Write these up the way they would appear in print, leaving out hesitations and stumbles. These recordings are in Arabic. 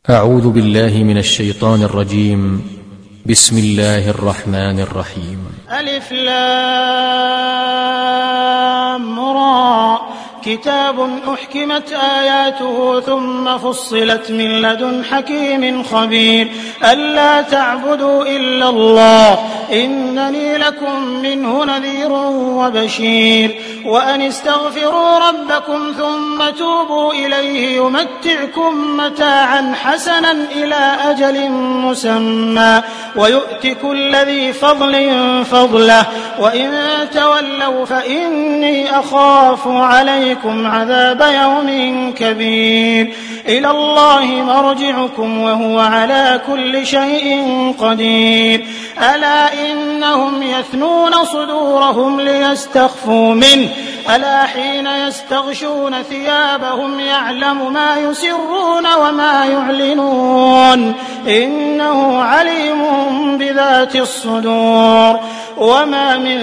أعوذ بالله من الشيطان الرجيم. بسم الله الرحمن الرحيم. ألف لام را كتاب أحكمت آياته ثم فصلت من لدن حكيم خبير ألا تعبدوا إلا الله إنني لكم منه نذير وبشير وأن استغفروا ربكم ثم توبوا إليه يمتعكم متاعا حسنا إلى أجل مسمى ويؤت كل ذي فضل فضله وإن تولوا فإني أخاف عليكم عذاب يوم كبير إلى الله مرجعكم وهو على كل شيء قدير ألا إنهم يثنون صدورهم ليستخفوا منه ألا حين يستغشون ثيابهم يعلم ما يسرون وما يعلنون إنه عليم بذات الصدور وما من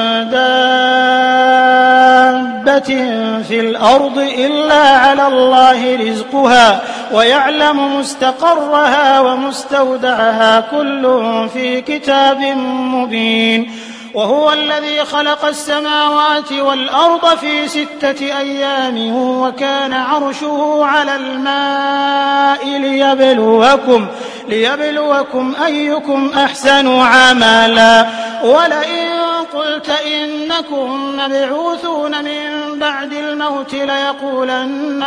دابة في الأرض إلا على الله رزقها ويعلم مستقرها ومستودعها كل في كتاب مبين وهو الذي خلق السماوات والأرض في 6 أيام وكان عرشه على الماء ليبلوكم أيكم أحسن عملا ولئن قلت إنكم مبعوثون من بعد الموت ليقولن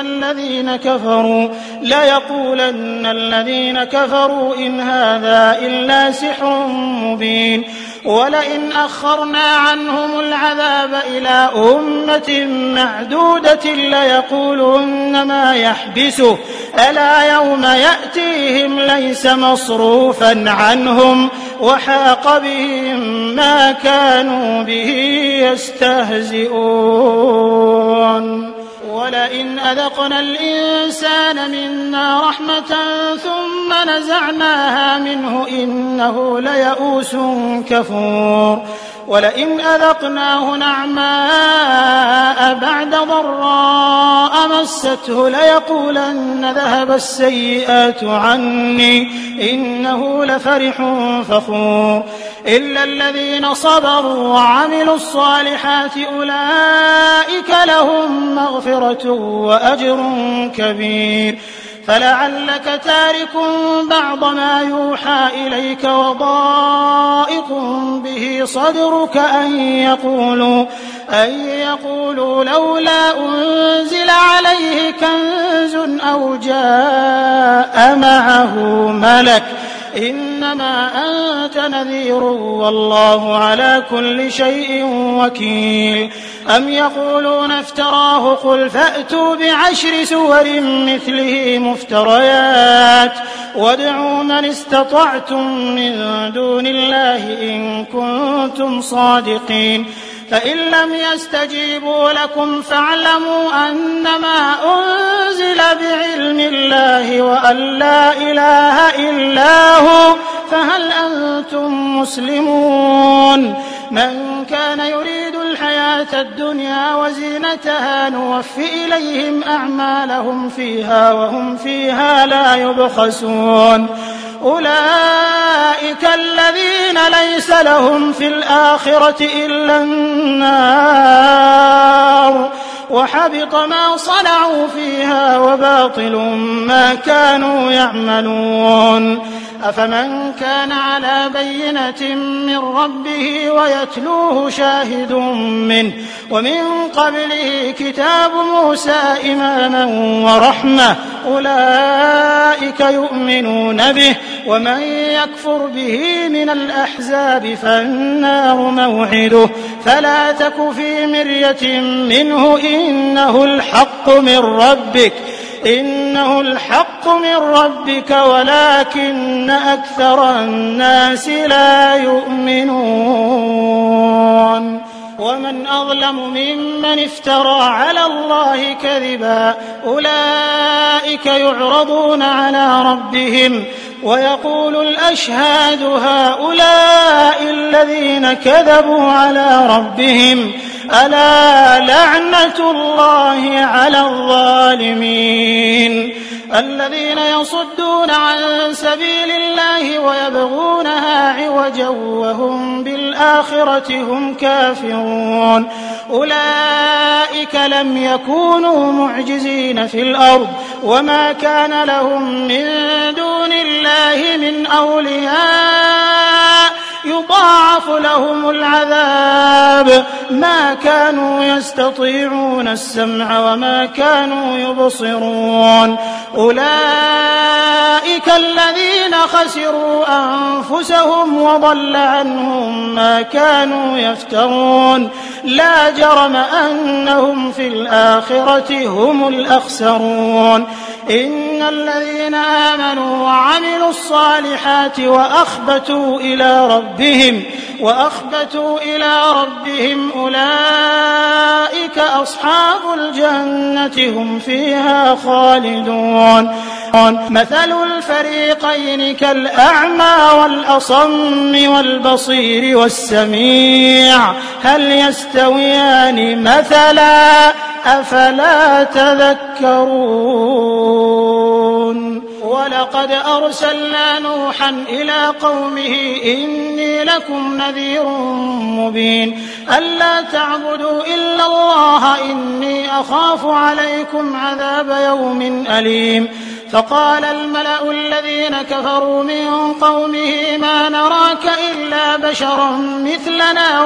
الذين كفروا إن هذا إلا سحر مبين ولئن أخرنا عنهم العذاب إلى أمة معدودة ليقولن ما يحبسه ألا يوم يأتيهم ليس مصروفا عنهم وحاق بهم ما كانوا به يستهزئون ولئن أذقنا الإنسان منا رحمة ثم نزعناها منه إنه ليئوس كفور ولئن أذقناه نعماء بعد ضراء مسته ليقولن ذهب السيئات عني إنه لفرح فخور إلا الذين صبروا وعملوا الصالحات أولئك لهم مغفرة وأجر كبير فلعلك تارك بعض ما يوحى إليك وضائق به صدرك أن يقولوا لولا أنزل عليه كنز أو جاء معه ملك إنما أنت نذير والله على كل شيء وكيل أم يقولون افتراه قل فأتوا ب10 سور مثله مفتريات وادعوا من استطعتم من دون الله إن كنتم صادقين فإن لم يستجيبوا لكم فاعلموا أنما أنزل بعلم الله وأن لا إله إلا هو فهل أنتم مسلمون من كان يريد الحياة الدنيا وزينتها نوفي إليهم أعمالهم فيها وهم فيها لا يبخسون أولئك الذين ليس لهم في الآخرة إلا النار وحبط ما صنعوا فيها وباطل ما كانوا يعملون أفمن كان على بينة من ربه ويتلوه شاهد منه ومن قبله كتاب موسى إماما ورحمة أولئك يؤمنون به ومن يكفر به من الأحزاب فالنار موعده فلا تك في مرية منه إنه الحق من ربك ولكن أكثر الناس لا يؤمنون ومن أظلم ممن افترى على الله كذبا أولئك يعرضون على ربهم ويقول الأشهاد هؤلاء الذين كذبوا على ربهم ألا لعنة الله على الظالمين الذين يصدون عن سبيل الله ويبغونها عوجا وهم بالآخرة هم كافرون أولئك لم يكونوا معجزين في الأرض وما كان لهم من دون الله من أولياء يضاعف لهم العذاب ما كانوا يستطيعون السمع وما كانوا يبصرون أولئك الذين خسروا أنفسهم وضل عنهم ما كانوا يفترون لا جرم أنهم في الآخرة هم الأخسرون إن الذين آمنوا وعملوا الصالحات وأخبتوا إلى ربهم أولئك أصحاب الجنة هم فيها خالدون مثل الفريقين كالأعمى والأصم والبصير والسميع هل يستويان مثلا أفلا تذكرون ولقد أرسلنا نوحا إلى قومه إني لكم نذير مبين ألا تعبدوا إلا الله إني أخاف عليكم عذاب يوم أليم فقال الملأ الذين كفروا من قومه ما نراك إلا بشرا مثلنا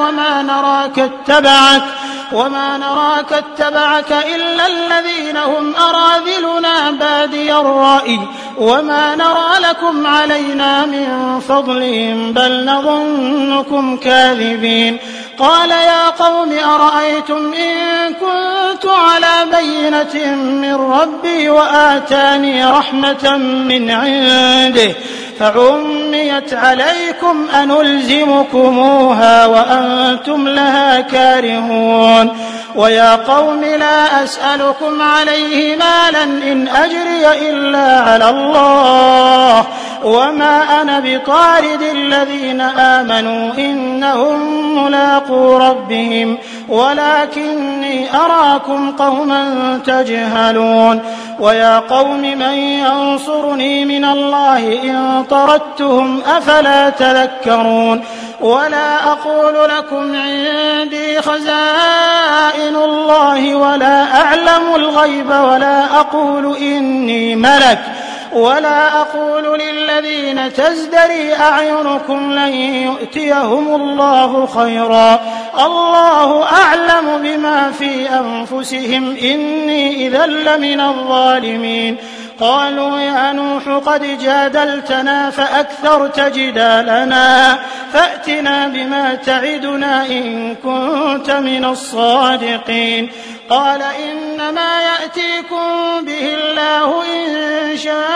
وما نراك اتبعك إلا الذين هم أراذلنا بادي الرأي وما نرى لكم علينا من فضل بل نظنكم كاذبين قال يا قوم أرأيتم إن كنت على بينة من ربي وآتاني رحمة من عنده فعميت عليكم أنلزمكموها وأنتم لها كارهون ويا قوم لا أسألكم عليه مالا إن أجري إلا على الله وما أنا بطارد الذين آمنوا إنهم ملاقو ربهم ولكني أراكم قوما تجهلون ويا قوم من ينصرني من الله إن طردتهم أفلا تذكرون ولا أقول لكم عندي خزائن الله ولا أعلم الغيب ولا أقول إني ملك ولا أقول للذين تزدري أعينكم لن يؤتيهم الله خيرا الله أعلم بما في أنفسهم إني إذا لمن الظالمين قالوا يا نوح قد جادلتنا فأكثرت جدالنا فأتنا بما تعدنا إن كنت من الصادقين قال إنما يأتيكم به الله إن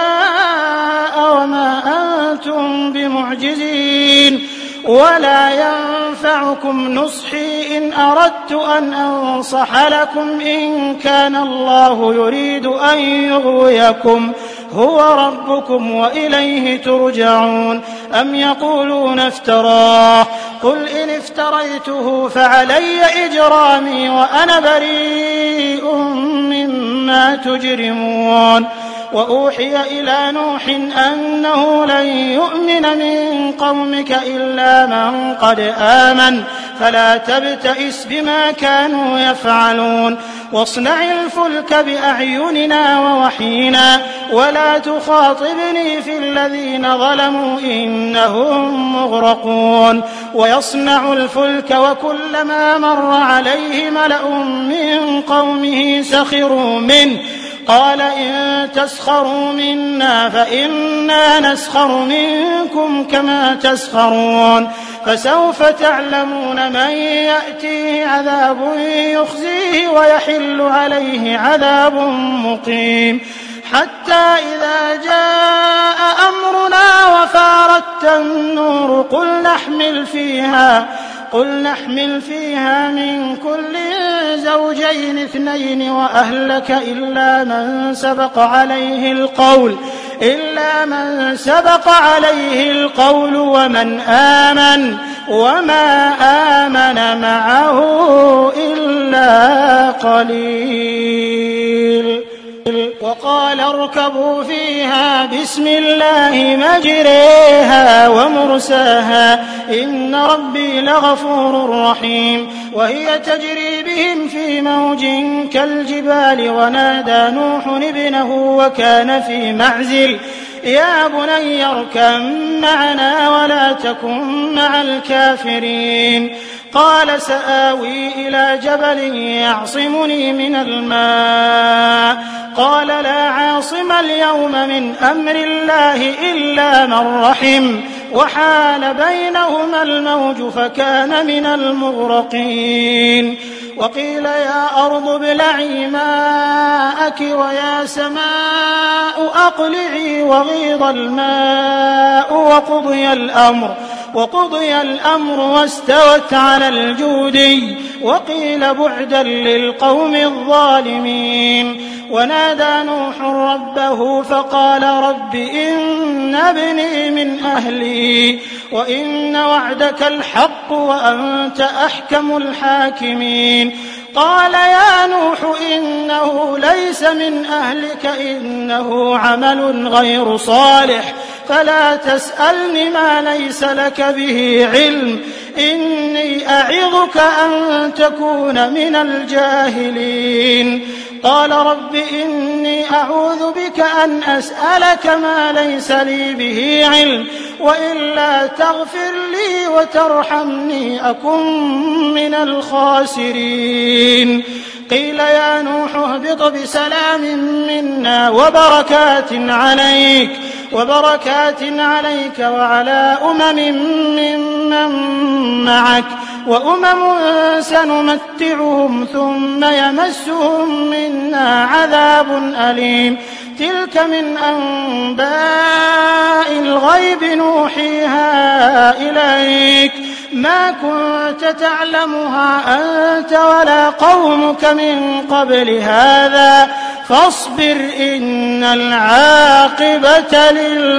شاء وما أنتم بمعجزين ولا ينفعكم نصحي إن أردت أن أنصح لكم إن كان الله يريد أن يغويكم هو ربكم وإليه ترجعون أم يقولون افتراه قل إن افتريته فعلي إجرامي وأنا بريء مما تجرمون وأوحي إلى نوح أنه لن يؤمن من قومك إلا من قد آمن فلا تبتئس بما كانوا يفعلون واصنع الفلك بأعيننا ووحينا ولا تخاطبني في الذين ظلموا إنهم مغرقون ويصنع الفلك وكلما مر عليه ملأ من قومه سخروا منه قال إن تسخروا منا فإنا نسخر منكم كما تسخرون فسوف تعلمون من يأتيه عذاب يخزيه ويحل عليه عذاب مقيم حتى إذا جاء أمرنا وفارت النور قل نحمل فيها من كل زوجين اثنين وأهلك إلا من سبق عليه القول ومن آمن وما آمن معه إلا قليل وقال اركبوا فيها بسم الله مجريها ومرساها إن ربي لغفور رحيم وهي تجري بهم في موج كالجبال ونادى نوح ابنه وكان في معزل يا بني اركب معنا ولا تكن مع الكافرين قال سآوي إلى جبل يعصمني من الماء قال لا عاصم اليوم من أمر الله إلا من رحم وحال بينهما الموج فكان من المغرقين وقيل يا أرض ابلعي ماءك ويا سماء أقلعي وغيض الماء وقضي الأمر واستوت على الجودي وقيل بعدا للقوم الظالمين ونادى نوح ربه فقال رب إن ابني من أهلي وإن وعدك الحق وأنت أحكم الحاكمين قال يا نوح إنه ليس من أهلك إنه عمل غير صالح فلا تسألني ما ليس لك به علم إني أعظك أن تكون من الجاهلين قال رب إني أعوذ بك أن أسألك ما ليس لي به علم وإلا تغفر لي وترحمني أكن من الخاسرين قيل يا نوح اهبط بسلام منا وبركات عليك وعلى ممن معك وأمم سنمتعهم ثم يمسهم منا عذاب أليم تلك من أنباء الغيب نوحيها إليك ما كنت تعلمها أنت ولا قومك من قبل هذا فاصبر إن العاقبة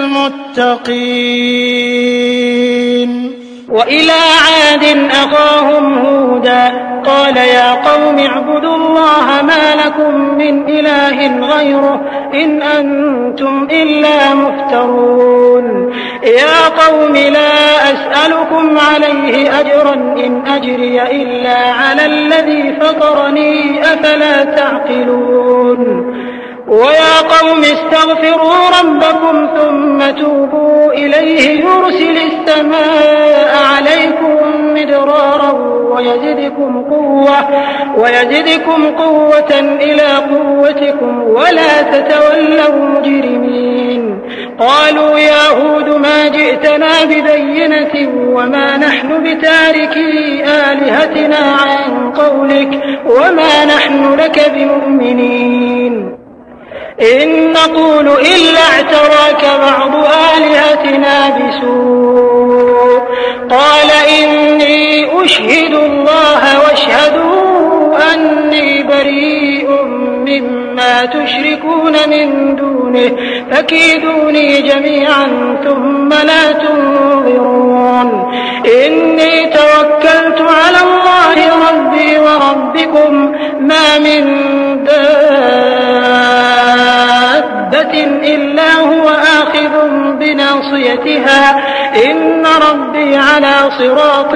للمتقين وإلى عاد أخاهم هودا قال يا قوم اعبدوا الله ما لكم من إله غيره إن أنتم إلا مفترون يا قوم لا أسألكم عليه أجرا إن أجري إلا على الذي فطرني أفلا تعقلون ويا قوم استغفروا ربكم ثم توبوا إليه يرسل السماء عليكم مدرارا ويزدكم قوة إلى قوتكم ولا تتولوا مجرمين قالوا يا هود ما جئتنا ببينة وما نحن بتاركي آلهتنا عن قولك وما نحن لك بمؤمنين إن نقول إلا اعتراك بعض آلهتنا بسوء قال إني أشهد الله واشهدوا أني بريء مما تشركون من دونه فكيدوني جميعا ثم لا تنظرون إني توكلت على الله ربي وربكم ما من دابة إلا هو آخذ بناصيتها إن ربي على صراط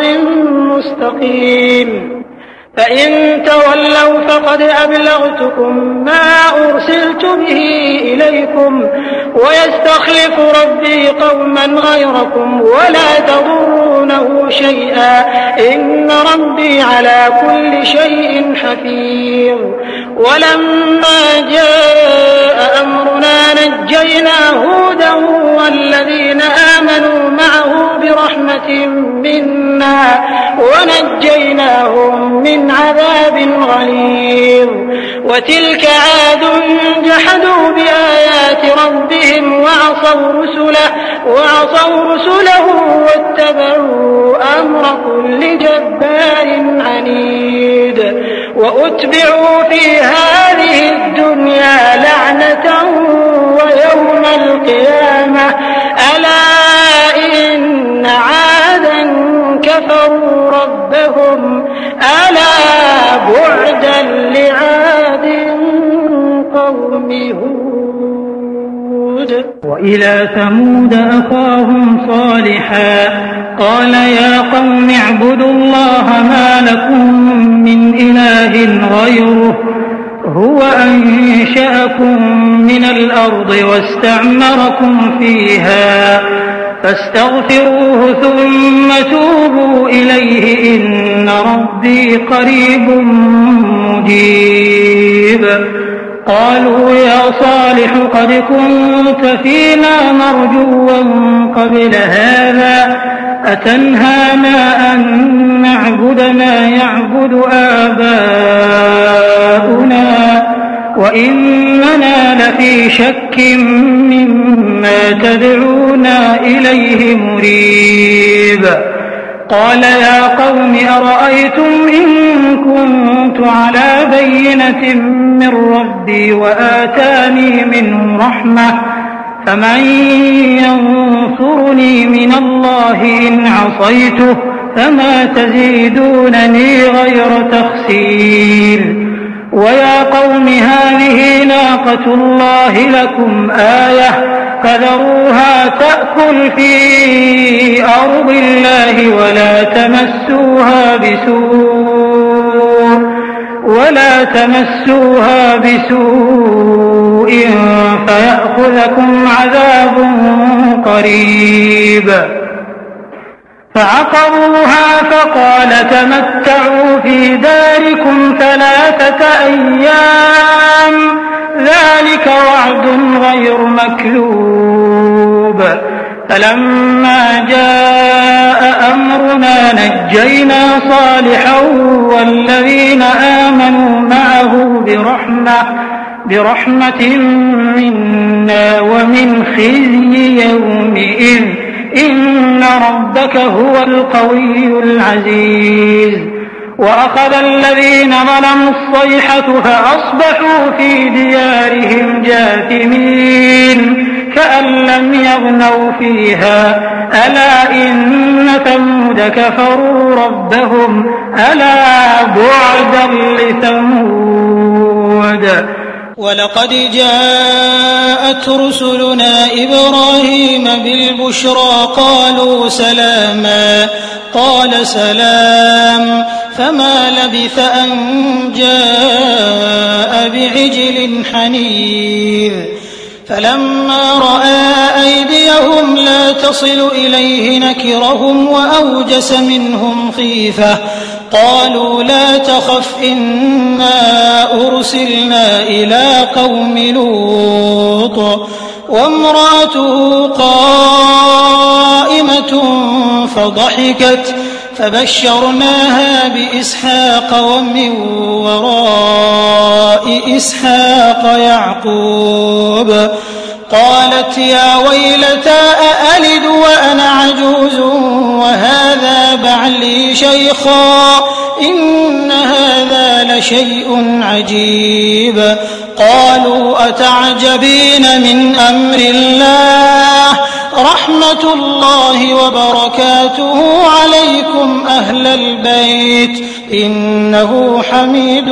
مستقيم فإن تولوا فقد أبلغتكم ما أرسلت به إليكم ويستخلف ربي قوما غيركم ولا تضرونه شيئا إن ربي على كل شيء حفيظ ولما جاء أمرنا نجينا هودا والذين آمنوا معه برحمة منا ونجيناهم من عذاب غليظ وتلك عاد جحدوا بآيات ربهم وعصوا رسله واتبعوا أمر كل جبار عنيد وأتبعوا في هذه الدنيا لعنة ويوم القيامة ألا إن عادا كفروا ربهم ألا بعدا لعاد قوم وإلى ثمود أخاهم صالحا قال يا قوم اعبدوا الله ما لكم من إله غيره هو أنشأكم من الأرض واستعمركم فيها فاستغفروه ثم توبوا إليه إن ربي قريب مجيب قالوا يا صالح قد كنت فينا مرجوا قبل هذا أتنهانا أن نعبد ما يعبد آباؤنا وإننا لفي شك مما تدعونا إليه مريب قال يا قوم أرأيتم إن كنت على بينة من ربي وآتاني منه رحمة فمن ينصرني من الله إن عصيته فما تزيدونني غير تخسير ويا قوم هذه ناقة الله لكم آية فذروها تأكل في أرض الله ولا تمسوها بسوء فيأخذكم عذاب قريب فعقروها فقال تمتعوا في داركم 3 أيام ذلك وعد غير مكذوب فلما جاء أمرنا نجينا صالحا والذين آمنوا معه برحمة منا ومن خزي يومئذ إن ربك هو القوي العزيز وأخذ الذين ظلموا الصيحة فأصبحوا في ديارهم جاثمين كأن لم يغنوا فيها ألا إن ثمود كفروا ربهم ألا بعدا لثمود ولقد جاءت رسلنا إبراهيم بالبشرى قالوا سلاما قال سلام فما لبث أن جاء بعجل حنيذ فلما رأى أيديهم لا تصل إليه نكرهم وأوجس منهم خيفة قالوا لا تخف إنا أرسلنا إلى قوم لوط وامرأته قائمة فضحكت فبشرناها بإسحاق ومن وراء إسحاق يعقوب قالت يا ويلتى أألد وأنا عجوز وهذا بعلي شيخا إن هذا لشيء عجيب قالوا أتعجبين من أمر الله رحمة الله وبركاته عليكم أهل البيت إنه حميد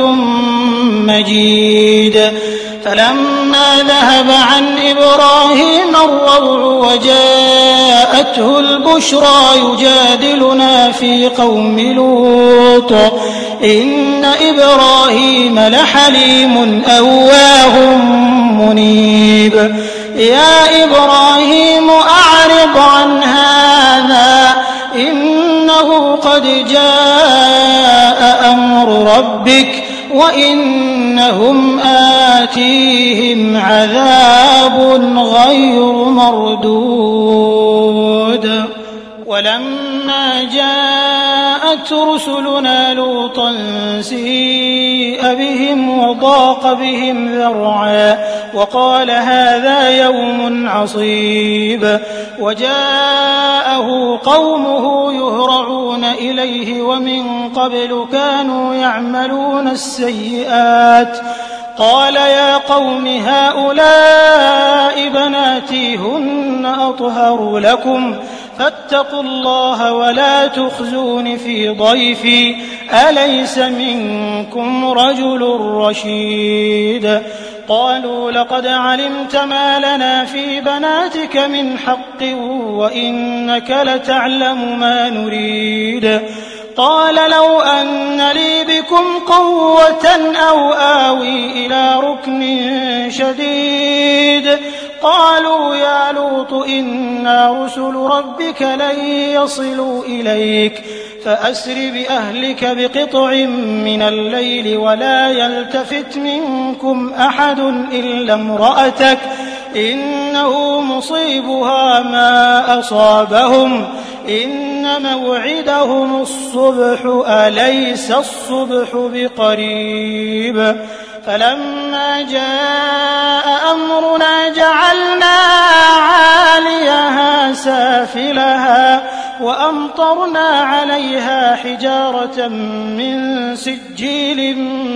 مجيد فلما ذهب عن إبراهيم الروع وجاءته البشرى يجادلنا في قوم لوط إن إبراهيم لحليم أواه منيب يا إبراهيم أعرض عن هذا إنه قد جاء أمر ربك وإنهم آتيهم عذاب غير مردود ولما جاءت رسلنا لوطا سيء بهم وضاق بهم ذرعا وقال هذا يوم عصيب وجاءه قومه يهرعون إليه ومن قبل كانوا يعملون السيئات قال يا قوم هؤلاء بناتي هن أطهر لكم فاتقوا الله ولا تخزون في ضيفي أليس منكم رجل رشيد قالوا لقد علمت ما لنا في بناتك من حق وإنك لتعلم ما نريد. قال لو أن لي بكم قوة أو آوي إلى ركن شديد. قالوا يا لوط إنا رسل ربك لن يصلوا إليك فأسر بأهلك بقطع من الليل ولا يلتفت منكم أحد إلا امرأتك إنه مصيبها ما أصابهم إن موعدهم الصبح أليس الصبح بقريب. فلما جاء أمرنا جعلنا عاليها سافلها وأمطرنا عليها حجارة من سجيل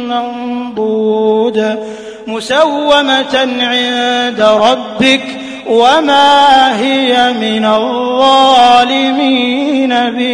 منضود مسومة عند ربك وما هي من الظالمين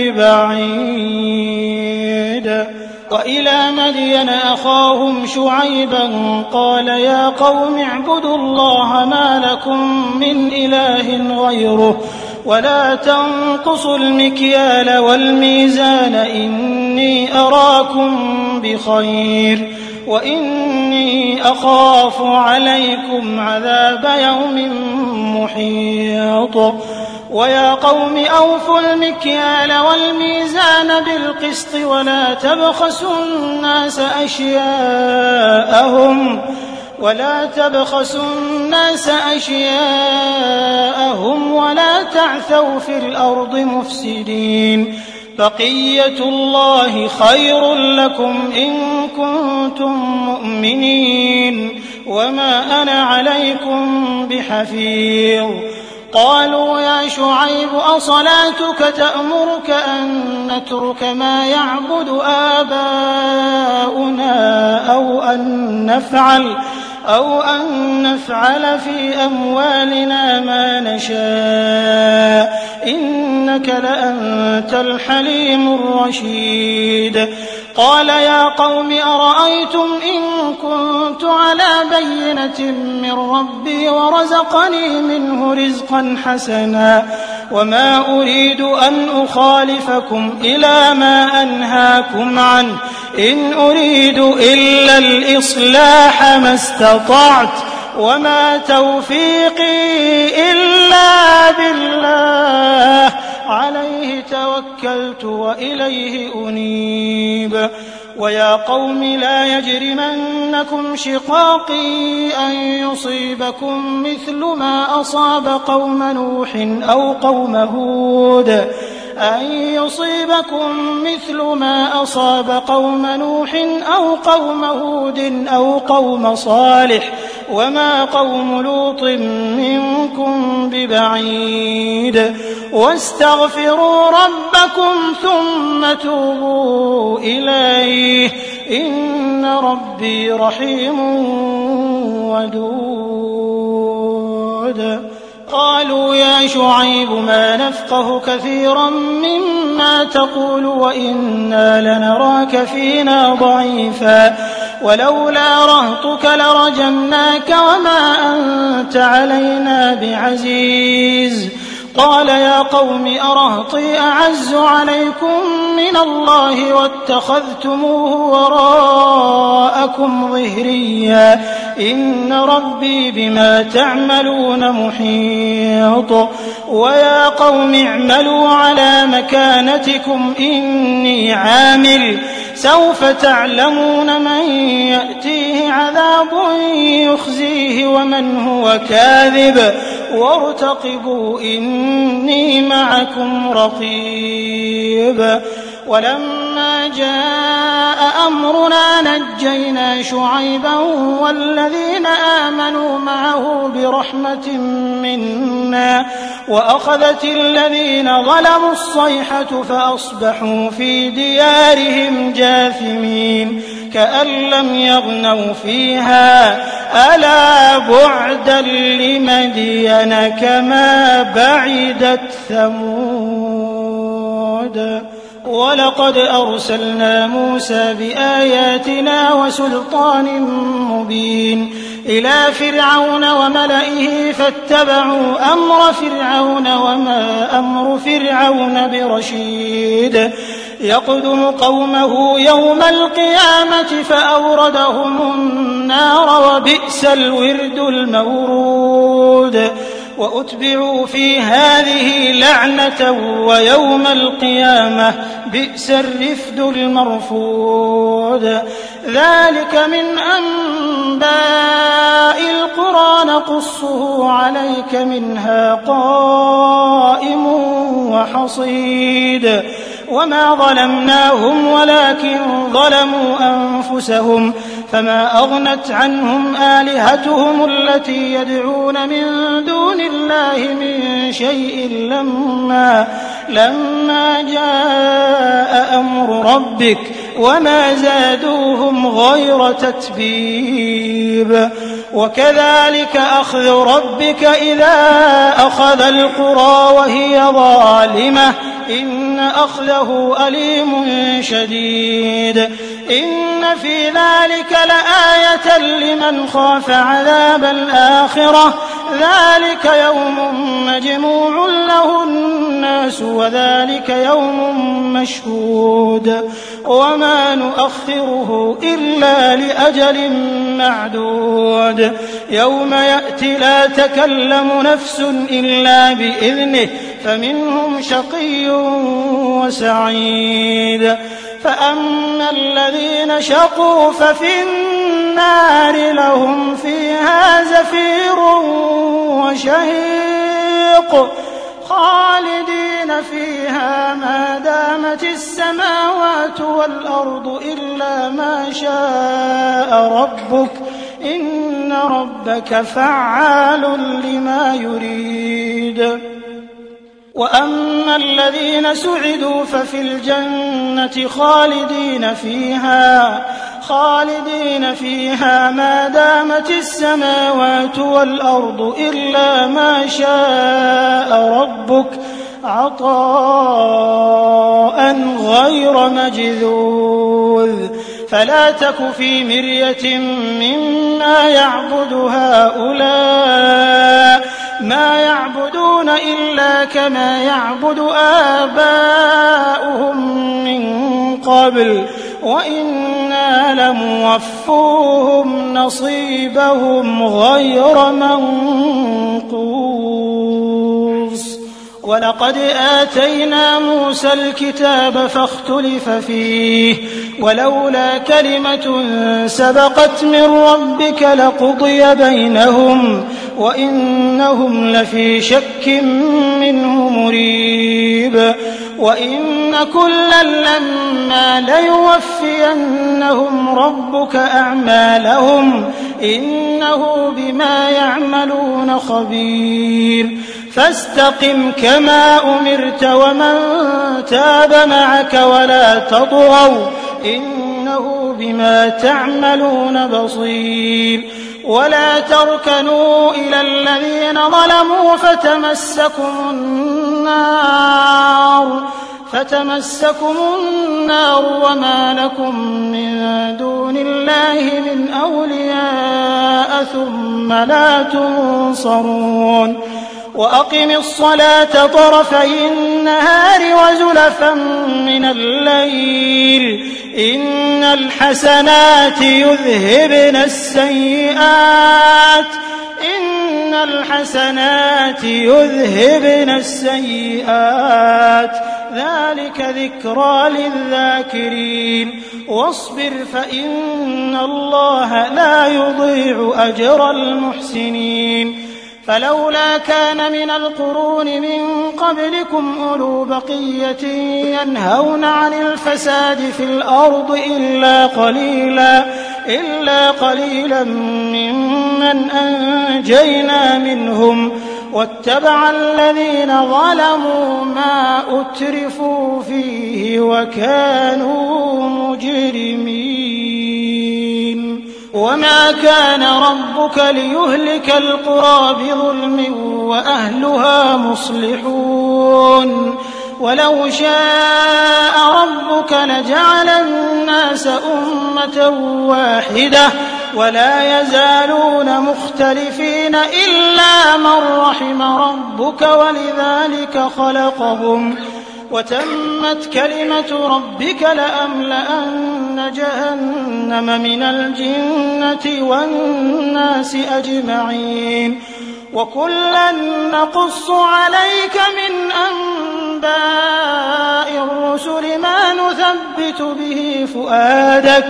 ببعيد. وإلى مدين أخاهم شعيبا قال يا قوم اعبدوا الله ما لكم من إله غيره ولا تنقصوا المكيال والميزان إني أراكم بخير وإني أخاف عليكم عذاب يوم محيط. ويا قوم أوفوا المكيال والميزان بالقسط ولا تبخسوا الناس أشياءهم ولا تعثوا في الأرض مفسدين. بقية الله خير لكم إن كنتم مؤمنين وما أنا عليكم بحفيظ. قالوا يا شعيب أصلاتك تأمرك أن نترك ما يعبد آباؤنا أو أن نفعل في أموالنا ما نشاء إنك لأنت الحليم الرشيد. قال يا قوم أرأيتم إن كنت على بينة من ربي ورزقني منه رزقا حسنا وما أريد أن أخالفكم إلى ما أنهاكم عنه إن أريد إلا الإصلاح ما استطعت وما توفيقي إلا بالله عليه توكلت وإليه أنيب. ويا قوم لا يجرمنكم شقاقي أن يصيبكم مثل ما أصاب قوم نوح أو قوم هود أو قوم صالح وما قوم لوط منكم ببعيد. واستغفروا ربكم ثم توبوا إليه إن ربي رحيم ودود. قالوا يا شعيب ما نفقه كثيرا مما تقول وإنا لنراك فينا ضعيفا ولولا رهطك لرجمناك وما أنت علينا بعزيز. قال يا قوم أرهطي أعز عليكم من الله واتخذتموه وراءكم ظهريا إن ربي بما تعملون محيط. ويا قوم اعملوا على مكانتكم إني عامل سوف تعلمون من يأتيه عذاب يخزيه ومن هو كاذب وارتقبوا إني معكم رقيب. ولما جاء أمرنا نجينا شعيبا والذين آمنوا معه برحمة منا وأخذت الذين ظلموا الصيحة فأصبحوا في ديارهم جاثمين كأن لم يغنوا فيها ألا بعدا لمدين كما بعدت ثمود. ولقد أرسلنا موسى بآياتنا وسلطان مبين إلى فرعون وملئه فاتبعوا أمر فرعون وما أمر فرعون برشيد يقدم قومه يوم القيامة فأوردهم النار وبئس الورد المورود وأتبعوا في هذه لعنة ويوم القيامة بئس الرفد المرفود ذلك من أنباء القرى نقصه عليك منها قائم وحصيد وما ظلمناهم ولكن ظلموا أنفسهم فما أغنت عنهم آلهتهم التي يدعون من دون الله من شيء لما جاء أمر ربك وما زادوهم غير تتبيب وكذلك أخذ ربك إذا أخذ القرى وهي ظالمة إن أخذه أليم شديد إن في ذلك لآية لمن خاف عذاب الآخرة ذلك يوم مجموع له الناس وذلك يوم مشهود وما نؤخره إلا لأجل معدود يوم يأتي لا تكلم نفس إلا بإذنه فمنهم شقي وسعيد فأما الذين شقوا ففي النار لهم فيها زفير وشهيق خالدين فيها ما دامت السماوات والأرض إلا ما شاء ربك إن ربك فعال لما يريد وأما الذين سعدوا ففي الجنة خالدين فيها ما دامت السماوات والأرض إلا ما شاء ربك عطاء غير مجذوذ فلا تك في مرية مما يعبد هؤلاء ما يعبدون إلا كما يعبد آباؤهم من قبل وإنا لموفوهم نصيبهم غير منقوص ولقد آتينا موسى الكتاب فاختلف فيه ولولا كلمة سبقت من ربك لقضي بينهم وإنهم لفي شك منه مريب وإن كلا لما ليوفينهم ربك أعمالهم إنه بما يعملون خبير فاستقم كما أمرت ومن تاب معك ولا تطغوا إنه بما تعملون بصير ولا تركنوا إلى الذين ظلموا فتمسكم النار وما لكم من دون الله من أولياء ثم لا تنصرون وأقم الصلاة طرفي النهار وزلفا من الليل إن الحسنات يذهبن السيئات ذلك ذكرى للذاكرين واصبر فإن الله لا يضيع أجر المحسنين فلولا كان من القرون من قبلكم أولو بقية ينهون عن الفساد في الأرض إلا قليلا ممن أنجينا منهم واتبع الذين ظلموا ما أترفوا فيه وكانوا مجرمين وما كان ربك ليهلك القرى بظلم وأهلها مصلحون ولو شاء ربك لجعل الناس أمة واحدة ولا يزالون مختلفين إلا من رحم ربك ولذلك خلقهم وتمت كلمة ربك لأملأن جهنم من الجنة والناس أجمعين وكلا نقص عليك من أنباء الرسل ما نثبت به فؤادك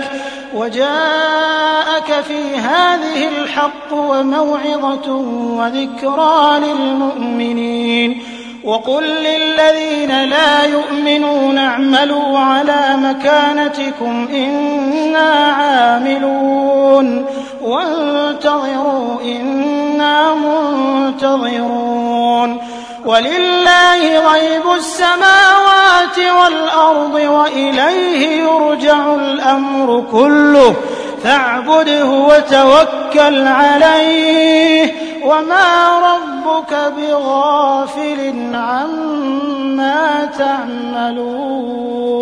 وجاءك في هذه الحق وموعظة وذكرى للمؤمنين وقل للذين لا يؤمنون اعملوا على مكانتكم إنا عاملون وانتظروا إنا منتظرون ولله غيب السماوات والأرض وإليه يرجع الأمر كله فاعبده وتوكل عليه وما ربك بغافل عما تعملون